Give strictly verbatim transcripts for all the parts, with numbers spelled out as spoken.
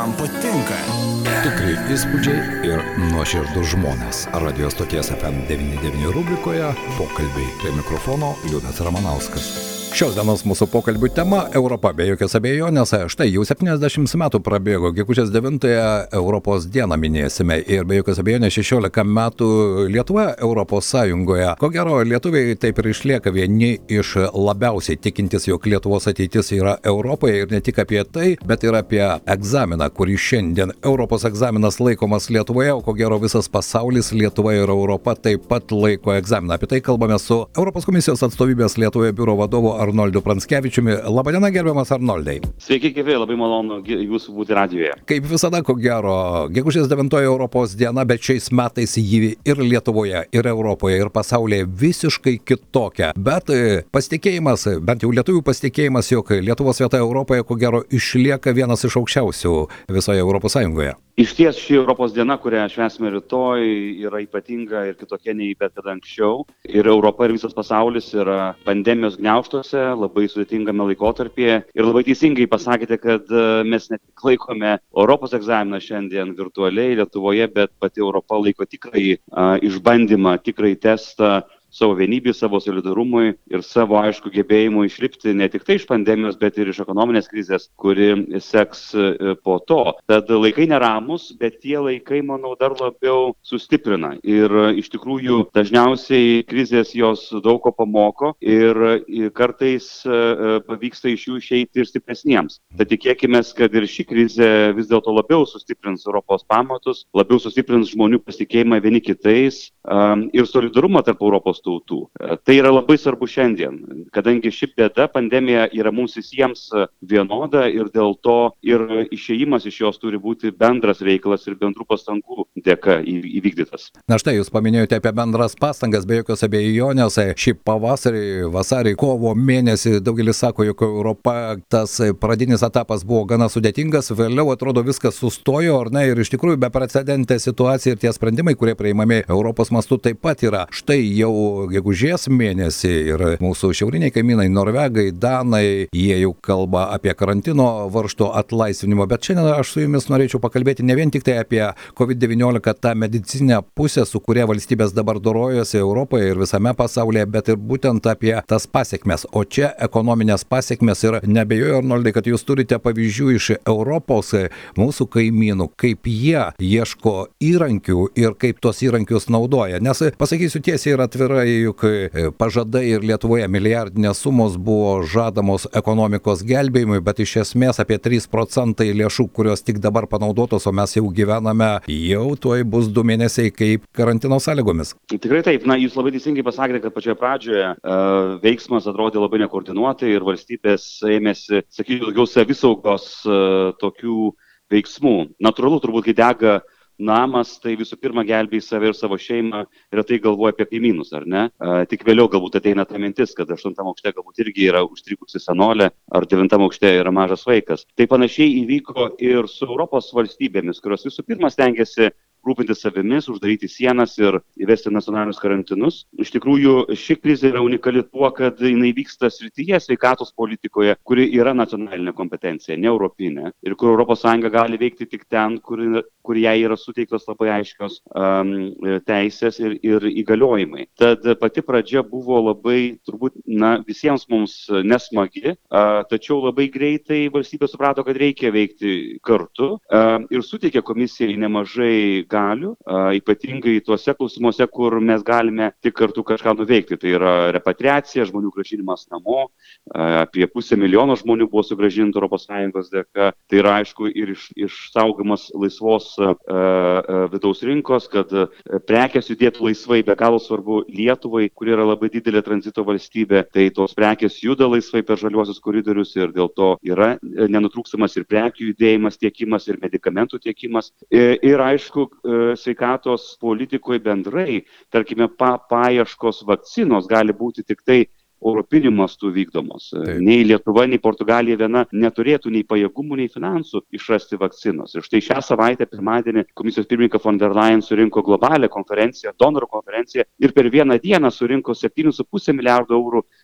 man patinka. Tikrai įspūdžiai ir nuoširdus žmonės. Radio stoties F M devyniasdešimt devyni rubrikoje pokalbiai. Prie mikrofono Liudas Ramanauskas. Šios dienos mūsų pokalbių tema – Europa be jokios abejonės. Štai jau septyniasdešimt metų prabėgo, gegužės devintąją Europos dieną minėsime ir be jokios abejonės šešiolika metų Lietuva Europos Sąjungoje. Ko gero, lietuviai taip ir išlieka vieni iš labiausiai tikintis, jog Lietuvos ateitis yra Europoje ir ne tik apie tai, bet ir apie egzaminą, kurį šiandien Europos egzaminas laikomas Lietuvoje, o ko gero visas pasaulis, Lietuva ir Europa taip pat laiko egzaminą. Apie tai kalbame su Europos komisijos atstovybės Lietuvoje biuro vadovu Arnoldu Pranckevičiumi. Labadiena, gerbiamas Arnoldai. Sveiki, gyvi, labai malonu jūsų būti radijoje. Kaip visada, ko gero, gegužės devintoji Europos diena, bet šiais metais ji ir Lietuvoje, ir Europoje, ir pasaulyje visiškai kitokia. Bet pasitikėjimas, bent jau lietuvių pasitikėjimas, jog Lietuvos vieta Europoje, ko gero, išlieka vienas iš aukščiausių visoje Europos Sąjungoje. Iš ties ši Europos diena, kurią švęsime rytoj, yra ypatinga ir kitokia nei bet kada anksčiau. Ir Europa ir visas pasaulis yra pandemijos gniaužtuose, labai sudėtingame laikotarpyje. Ir labai teisingai pasakėte, kad mes ne tik laikome Europos egzaminą šiandien virtualiai Lietuvoje, bet pati Europa laiko tikrai uh, išbandymą, tikrai testą savo vienybei, savo solidarumui ir savo, aišku, gebėjimui išlipti ne tik tai iš pandemijos, bet ir iš ekonominės krizės, kuri seks po to. Tad laikai neramus, bet tie laikai, manau, dar labiau sustiprina. Ir iš tikrųjų dažniausiai krizės jos daug ko pamoko ir kartais pavyksta iš jų išeiti ir stipresniems. Tad tikėkime, kad ir ši krizė vis dėlto labiau sustiprins Europos pamatus, labiau sustiprins žmonių pasitikėjimą vieni kitais um, ir solidarumą tarp Europos tautų. Tai yra labai svarbu šiandien, kadangi ši bėda, pandemija yra mums visiems vienoda ir dėl to ir išėjimas iš jos turi būti bendras reikalas ir bendrų pastangų dėka įvykdytas. Na štai, jūs paminėjote apie bendras pastangas, be jokios abejonės. Šį pavasarį, vasarį, kovo mėnesį daugelis sako, jog Europa, tas pradinis etapas buvo gana sudėtingas, vėliau atrodo viskas sustojo, ar ne, ir iš tikrųjų beprecedentė situacija ir tie sprendimai, kurie priimami Europos mastu taip pat yra. Štai jau gegužės mėnesį ir mūsų šiauriniai kaimynai, norvegai, danai, jie jau kalba apie karantino varžto atlaisvinimą, bet šiandien aš su jumis norėčiau pakalbėti ne vien tik tai apie covid devyniolika tą medicinę pusę, su kuria valstybės dabar dorojasi Europoje ir visame pasaulyje, bet ir būtent apie tas pasiekmes. O čia ekonominės pasiekmes ir nebejoju, Arnoldai, kad jūs turite pavyzdžių iš Europos mūsų kaimynų, kaip jie ieško įrankių ir kaip tos įrankius naudoja. Nes pasakysiu tiesiai ir atvirai, juk pažadai ir Lietuvoje milijardinės sumos buvo žadamos ekonomikos gelbėjimui, bet iš esmės apie trys procentai lėšų, kurios tik dabar panaudotos, o mes jau gyvename, jau tuoj bus du mėnesiai kaip karantino sąlygomis. Tikrai taip, na, jūs labai teisingai pasakėte, kad pačioje pradžioje uh, veiksmas atrodė labai nekoordinuotai ir valstybės ėmėsi, sakyti, daugiau savisaugos uh, tokių veiksmų. Natūralu, turbūt, kai dega namas, tai visų pirma gelbėja save ir savo šeimą, retai galvoja apie kaimynus, ar ne? A, tik vėliau galbūt ateina ta mintis, kad aštuntam aukšte galbūt irgi yra užstrigusi senolė, ar devintam aukšte yra mažas vaikas. Tai panašiai įvyko ir su Europos valstybėmis, kurios visų pirma stengiasi rūpinti savimis, uždaryti sienas ir įvesti nacionalinius karantinus. Iš tikrųjų, ši krizė yra unikali tuo, kad jinai vyksta srityje sveikatos politikoje, kuri yra nacionalinė kompetencija, ne europinė, ir kur Europos Sąjunga gali veikti tik ten, kur, kur jai yra suteiktos labai aiškios um, teisės ir, ir įgaliojimai. Tad pati pradžia buvo labai, turbūt, na, visiems mums nesmagi, uh, tačiau labai greitai valstybė suprato, kad reikia veikti kartu uh, ir suteikė komisijai nemažai galių, ypatingai tuose klausimuose, kur mes galime tik kartu kažką nuveikti. Tai yra repatriacija, žmonių grąžinimas namo, apie pusę milijono žmonių buvo sugrąžinti Europos Sąjungos dėka. Tai yra, aišku, ir iš, išsaugomas laisvos uh, vidaus rinkos, kad prekės judėtų laisvai, be galo svarbu Lietuvai, kuri yra labai didelė tranzito valstybė. Tai tos prekės juda laisvai per žaliuosius koridorius ir dėl to yra nenutrūkstamas ir prekių judėjimas, tiekimas ir medikamentų tiekimas. Ir, ir aišku, sveikatos politikoje bendrai, tarkime, pa, paieškos vakcinos gali būti tik tai europiniu mastu vykdomos. Taip. Nei Lietuva, nei Portugalija viena neturėtų nei pajėgumų, nei finansų išrasti vakcinos. Ir štai šią savaitę, pirmadienį, komisijos pirmininkė von der Leyen surinko globalią konferenciją, donorų konferenciją ir per vieną dieną surinko septynis su puse milijardo eurų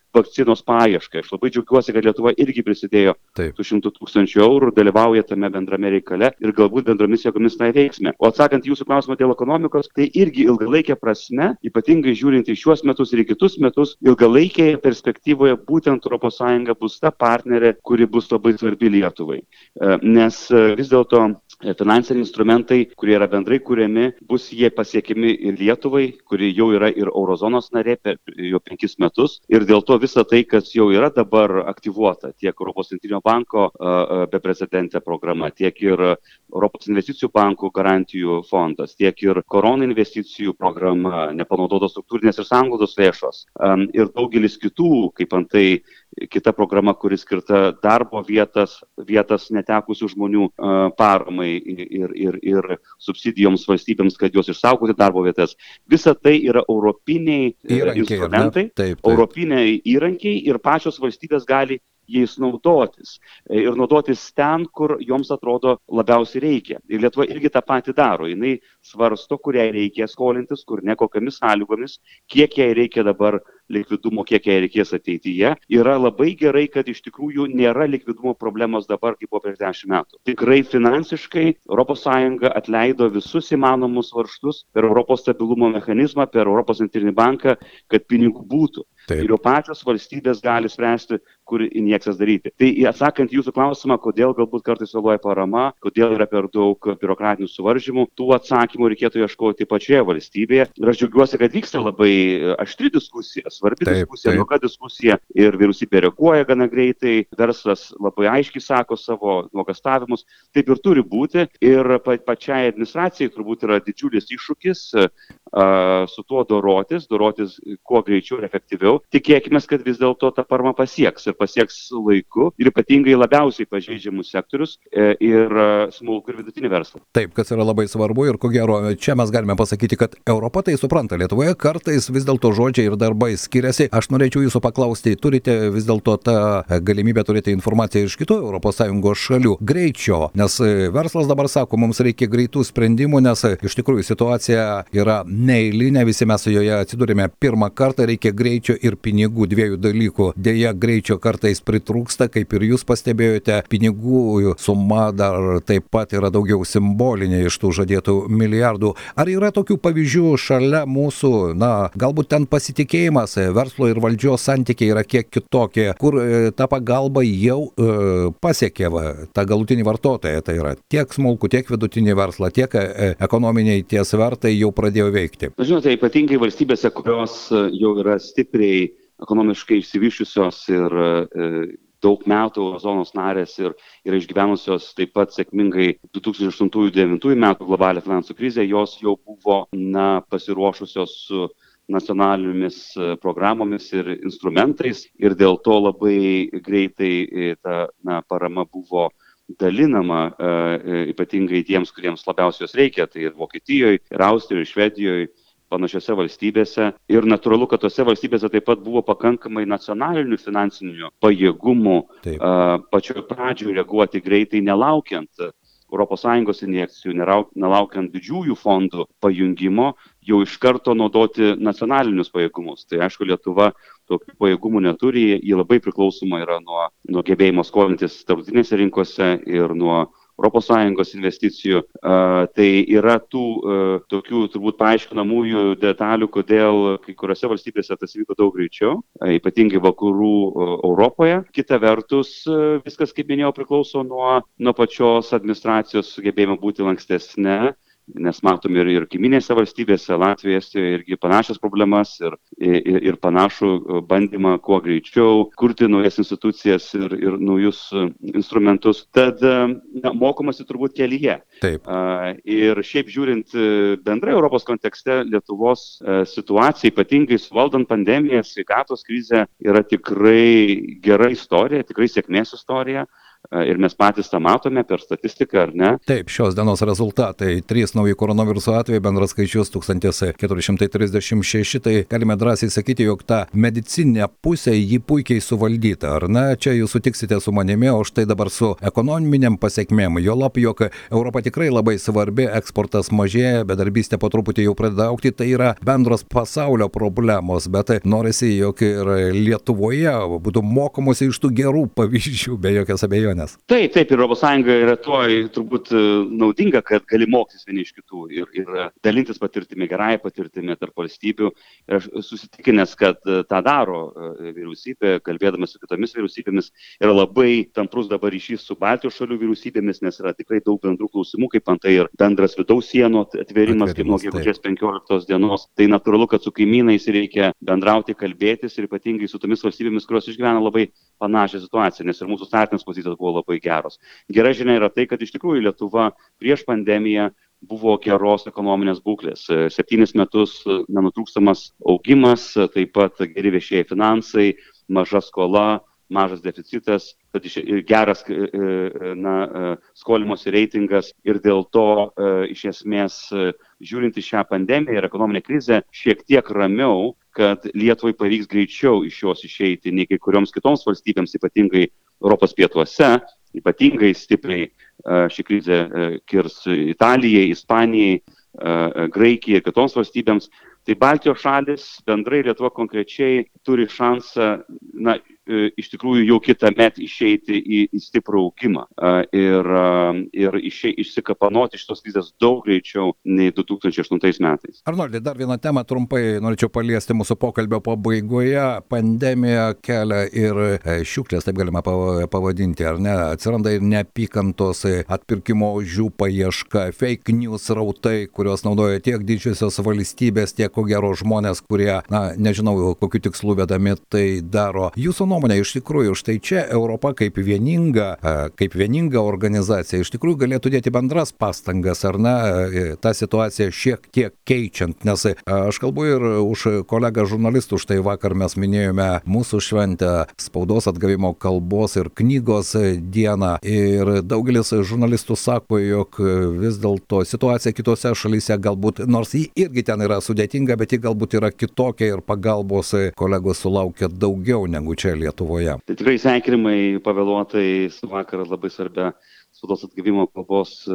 vakcinos paieškai. Aš labai džiaugiuosi, kad Lietuva irgi prisidėjo Taip. su šimtu tūkstančių eurų, dalyvauja tame bendrame reikale ir galbūt bendromis jėgomis tai veiksme. O atsakant jūsų klausimą dėl ekonomikos, tai irgi ilgalaikė prasme, ypatingai žiūrint į šiuos metus ir į kitus metus, ilgalaikėje perspektyvoje būtent Europos Sąjunga bus ta partnerė, kuri bus labai svarbi Lietuvai. Nes vis dėlto finansiniai instrumentai, kurie yra bendrai kuriami, bus jie pasiekimi ir Lietuvai, kuri jau yra ir Eurozonos narė per jau penkis metus. Ir dėl to visa tai, kas jau yra dabar aktyvuota, tiek Europos centrinio banko beprecedentė programa, tiek ir Europos investicijų bankų garantijų fondas, tiek ir korona investicijų programa, nepanaudotos struktūrinės ir sanglaudos lėšos ir daugelis kitų, kaip antai kita programa, kuri skirta darbo vietas, vietas netekusių žmonių paramai ir, ir, ir subsidijoms valstybėms, kad jos išsaugoti darbo vietas. Visa tai yra europiniai įrankiai, instrumentai, taip, taip. Europiniai įrankiai ir pačios valstybės gali jais naudotis. Ir naudotis ten, kur joms atrodo labiausiai reikia. Ir Lietuva irgi tą patį daro. Jinai svarsto, kuriai reikia skolintis, kur ne, kokiamis sąlygomis, kiek jai reikia dabar likvidumo, kiek jai reikės ateityje. Yra labai gerai, kad iš tikrųjų nėra likvidumo problemos dabar, kaip buvo prieš dešimt metų. Tikrai finansiškai Europos Sąjunga atleido visus įmanomus varžtus per Europos stabilumo mechanizmą, per Europos centrinį banką, kad pinigų būtų. Taip. Ir jau pačios valstybės gali spręsti, kur injekcijas daryti. Tai atsakant jūsų klausimą, kodėl galbūt kartais vėluoja parama, kodėl yra per daug biurokratinių suvaržymų, tų atsakymų reikėtų ieškoti pačioje valstybėje. Ir aš džiaugiuosi, kad vyksta labai aštri diskusija, svarbi taip, diskusija, ilga diskusija ir vyriausybė reaguoja gana greitai, verslas labai aiškiai sako savo nuogastavimus. Taip ir turi būti. Ir pačiai administracijai turbūt yra didžiulis iššūkis uh, su tuo dorotis, dorotis kuo greičiau ir efektyviau. Tikėkime, kad vis dėlto ta parama pasieks ir pasieks laiku ir ypatingai labiausiai pažeidžiamus sektorius ir smulkų ir vidutinį verslą. Taip, kas yra labai svarbu ir ko gero, čia mes galime pasakyti, kad Europa tai supranta. Lietuvoje kartais vis dėlto žodžiai ir darbai skiriasi. Aš norėčiau jūsų paklausti, turite vis dėlto tą galimybę turėti informaciją iš kitų Europos Sąjungos šalių greičio, nes verslas dabar sako, mums reikia greitų sprendimų, nes iš tikrųjų situacija yra neeilinė, visi mes joje atsidūrėme pirmą kartą, reikia greičio ir pinigų, dviejų dalykų. Deja, greičio kartais pritrūksta, kaip ir jūs pastebėjote, pinigų suma dar taip pat yra daugiau simbolinė iš tų žadėtų milijardų. Ar yra tokių pavyzdžių šalia mūsų, na, galbūt ten pasitikėjimas, verslo ir valdžios santykiai yra kiek kitokie, kur e, ta pagalba jau e, pasiekė va, tą galutinį vartotoją, tai yra tiek smulkų, tiek vidutinį verslą, tiek e, ekonominiai tie svertai jau pradėjo veikti. Žinote, ypatingai valstybėse, kurios jau yra stipriai ekonomiškai išsivyščiusios ir e, daug metų zonos narės ir yra išgyvenusios taip pat sėkmingai du tūkstančiai aštuntųjų - devintųjų metų globalią finansų krizę, jos jau buvo na, pasiruošusios su nacionalinėmis programomis ir instrumentais ir dėl to labai greitai ta na, parama buvo dalinama e, ypatingai tiems, kuriems labiausiai jos reikia, tai ir Vokietijoje, ir Austrijoje, ir Švedijoje, panašiose valstybėse ir natūralu, kad tose valstybėse taip pat buvo pakankamai nacionalinių finansinių pajėgumų taip. Pačioje pradžioje reaguoti greitai, nelaukiant Europos Sąjungos injekcijų, nelaukiant didžiųjų fondų pajungimo, jau iš karto naudoti nacionalinius pajėgumus. Tai aišku, Lietuva tokių pajėgumų neturi, jie labai priklausoma yra nuo, nuo gebėjimo skolintis tarptautinėse rinkose ir nuo Europos Sąjungos investicijų. Uh, tai yra tų uh, tokių turbūt paaiškinamųjų detalių, kodėl kai kuriuose valstybėse tas vyko daug greičiau, uh, ypatingai vakarų uh, Europoje. Kita vertus, uh, viskas, kaip minėjau, priklauso nuo, nuo pačios administracijos sugebėjimo būti lankstesne. Nes matom ir, ir kaiminėse valstybėse, Latvijoje, Estijoje irgi panašias problemas ir, ir, ir panašų bandymą kuo greičiau kurti naujas institucijas ir, ir naujus instrumentus. Tad na, mokomasi turbūt kelyje. Taip. Ir šiaip žiūrint bendrai Europos kontekste, Lietuvos situacija, ypatingai suvaldant pandemiją, sveikatos krizę, yra tikrai gera istorija, tikrai sėkmės istorija. ir mes patys tą matome per statistiką, ar ne? Taip, šios dienos rezultatai. Trys nauji koronaviruso atvejai, bendras skaičius tūkstantis keturi šimtai trisdešimt šeši, tai galime drąsiai sakyti, jog ta medicininė pusė jį puikiai suvaldyta, ar ne? Čia jūs sutiksite su manimi, o štai dabar su ekonominiam pasiekmėm. Juolab, jog Europa tikrai labai svarbi, eksportas mažėja, bedarbystė po truputį jau pradeda augti, tai yra bendros pasaulio problemos, bet norisi, jog ir Lietuvoje būtų mokomasi iš tų gerų pavyzdžių, be jokios abejonės. Taip, taip, ir Europos Sąjunga yra tuo turbūt naudinga, kad gali mokytis vieni iš kitų ir, ir dalintis patirtimi, gerąją patirtimi tarp valstybių. Ir aš susitikinęs, kad tą daro vyriausybė, kalbėdamas su kitomis vyriausybėmis, yra labai tamprus dabar ryšys su Baltijos šalių vyriausybėmis, nes yra tikrai daug bendrų klausimų, kaip antai ir bendras vidaus sienų atvėrimas, kaip nuo gegužės penkioliktos dienos. Tai natūralu, kad su kaimynais reikia bendrauti, kalbėtis ir ypatingai su tomis valstybėmis, kurios išgyvena labai panašią situaciją, nes ir mūsų startinės pozicijos buvo labai geros. Gera žinia yra tai, kad iš tikrųjų Lietuva prieš pandemiją buvo geros ekonominės būklės. Septynis metus nenutrūkstamas augimas, taip pat geri viešieji finansai, maža skola, mažas deficitas, tad geras na, skolimosi reitingas ir dėl to iš esmės žiūrint į šią pandemiją ir ekonominę krizę šiek tiek ramiau, kad Lietuvai pavyks greičiau iš jos išeiti nei kai kurioms kitoms valstybėms, ypatingai Europos pietuose, ypatingai stipriai ši krizė kirs Italijai, Ispanijai, Graikijai ir kitoms valstybėms. Tai Baltijos šalis, bendrai Lietuva konkrečiai, turi šansą, na, iš tikrųjų jau kitąmet išeiti į, į stiprų augimą ir, ir išė, išsikapanoti iš tos krizės daug greičiau nei du tūkstančiai aštuntais metais. Arnoldai, dar vieną temą trumpai norėčiau paliesti mūsų pokalbio pabaigoje. Pandemija kelia ir šiukšlės, taip galima pavadinti, ar ne? Atsiranda ir neapykantos, atpirkimo ožių paieška, fake news rautai, kurios naudoja tiek didžiosios valstybės, tiek ko gero žmonės, kurie, na, nežinau, kokiu tikslu vedami tai daro. Jūsų nuomonė, iš tikrųjų, štai čia Europa kaip vieninga, kaip vieninga organizacija, iš tikrųjų galėtų dėti bendras pastangas, ar ne, tą situaciją šiek tiek keičiant, nes aš kalbu ir už kolegą žurnalistų, štai vakar mes minėjome mūsų šventę, spaudos atgavimo kalbos ir knygos dieną ir daugelis žurnalistų sako, jog vis dėlto situacija kitose šalyse galbūt, nors ji irgi ten yra sudėtinga, bet ji galbūt yra kitokia ir pagalbos kolegos sulaukia daugiau negu čia Lietuvoje. Tai tikrai sveikinimai pavėluotai su vakar labai svarbia spaudos atgavimo kalbos e,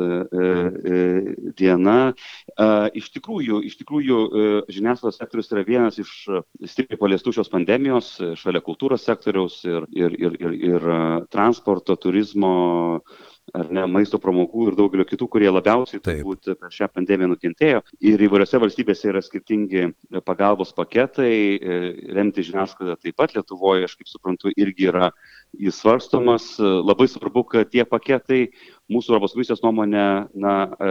e, diena. E, iš tikrųjų, iš tikrųjų žiniasklaidos sektorius yra vienas iš stipriai paliestų šios pandemijos, šalia kultūros sektoriaus ir, ir, ir, ir, ir transporto, turizmo, ar ne, maisto pramogų ir daugelio kitų, kurie labiausiai turbūt per šią pandemiją nukentėjo. Ir įvairiose valstybėse yra skirtingi pagalbos paketai, remti žiniasklaidą taip pat Lietuvoje, aš kaip suprantu, irgi yra įsvarstomas. Labai svarbu, kad tie paketai mūsų Europos komisijos nuomonė, na,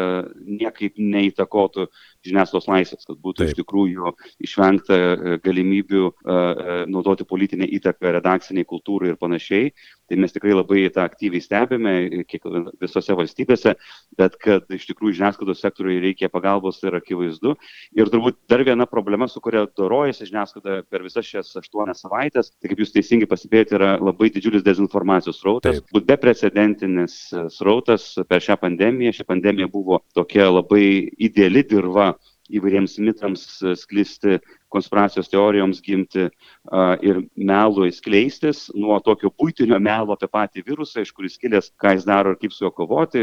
niekaip neįtakotų žiniasklaidos laisvės, kad būtų taip. Iš tikrųjų išvengta galimybių naudoti politinę įtaką redakciniai kultūrai ir panašiai. Tai mes tikrai labai tą aktyviai stebime visose valstybėse, bet kad iš tikrųjų žiniasklaidos sektoriui reikia pagalbos yra akivaizdu. Ir turbūt dar viena problema, su kuria dorojasi žiniasklaida per visas šias aštuonias savaitės, tai kaip jūs teisingai pastebėjote, yra labai didžiulis dezinformacijos srautas, būt beprecedentinis srautas per šią pandemiją. Ši pandemija buvo tokia labai ideali dirva įvairiems mitams sklisti, konspiracijos teorijoms gimti a, ir melui skleistis, nuo tokio buitinio melo apie patį virusą, iš kuris kilęs, ką jis daro ir kaip su juo kovoti,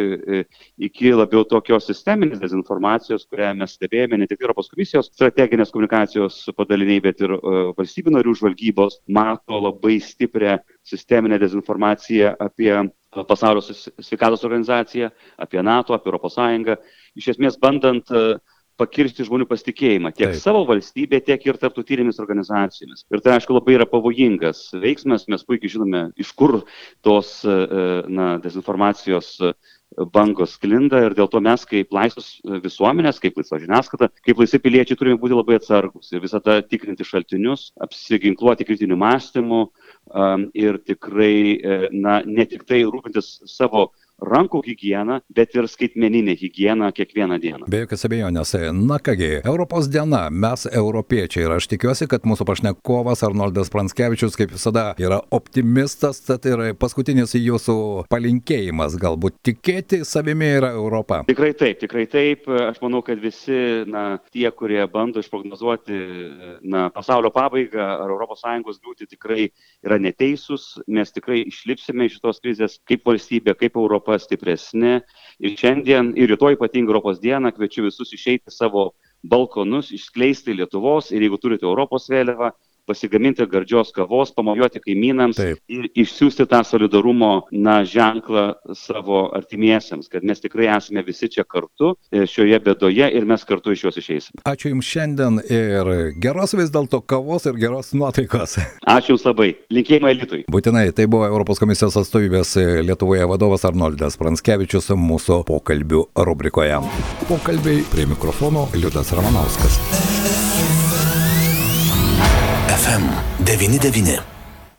iki labiau tokios sisteminės dezinformacijos, kurią mes stebėjome ne tik Europos komisijos strateginės komunikacijos padaliniai, bet ir uh, valstybių narių žvalgybos mato labai stiprią sisteminę dezinformaciją apie Pasaulio sveikatos organizaciją, apie NATO, apie Europos Sąjungą, iš esmės bandant uh, pakirsti žmonių pasitikėjimą tiek Taip. Savo valstybė, tiek ir tarptautinėmis organizacijomis. Ir tai, aišku, labai yra pavojingas veiksmas. Mes puikiai žinome, iš kur tos na, dezinformacijos bangos sklinda ir dėl to mes kaip laisvos visuomenės, kaip laisva žiniasklaida, kaip laisvi piliečiai turime būti labai atsargus ir visada tikrinti šaltinius, apsiginkluoti kritiniu mąstymu um, ir tikrai, na, ne tik tai rūpintis savo rankų higiena, bet ir skaitmeninė higiena kiekvieną dieną. Be jokios abejonės. Na kągi, Europos diena, mes europiečiai ir aš tikiuosi, kad mūsų pašnekovas Arnoldas Pranckevičius, kaip visada, yra optimistas, tad ir paskutinis jūsų palinkėjimas, galbūt tikėti savimi yra Europa. Tikrai taip, tikrai taip. Aš manau, kad visi, na, tie, kurie bando išprognozuoti, na, pasaulio pabaigą ar Europos Sąjungos griūtį, tikrai yra neteisūs. Mes tikrai išlipsime iš šitos krizės kaip valstybė, kaip Europa stipresni. Ir šiandien, ir rytoj ypatingai Europos dieną, kviečiu visus išeiti savo balkonus, išskleisti Lietuvos ir jeigu turite Europos vėliavą, pasigaminti gardžios kavos, pamojuoti kaimynams Taip. Ir išsiųsti tą solidarumo, na, ženklą savo artimiesiems, kad mes tikrai esame visi čia kartu šioje bėdoje ir mes kartu iš jos išeisime. Ačiū Jums šiandien ir geros vis dėlto kavos ir geros nuotaikos. Ačiū Jums labai. Linkėjimai Alytui. Būtinai, tai buvo Europos komisijos atstovybės Lietuvoje vadovas Arnoldas Pranckevičius mūsų pokalbių rubrikoje. Pokalbiai prie mikrofono Liudas Ramanauskas. F M devyni devyni.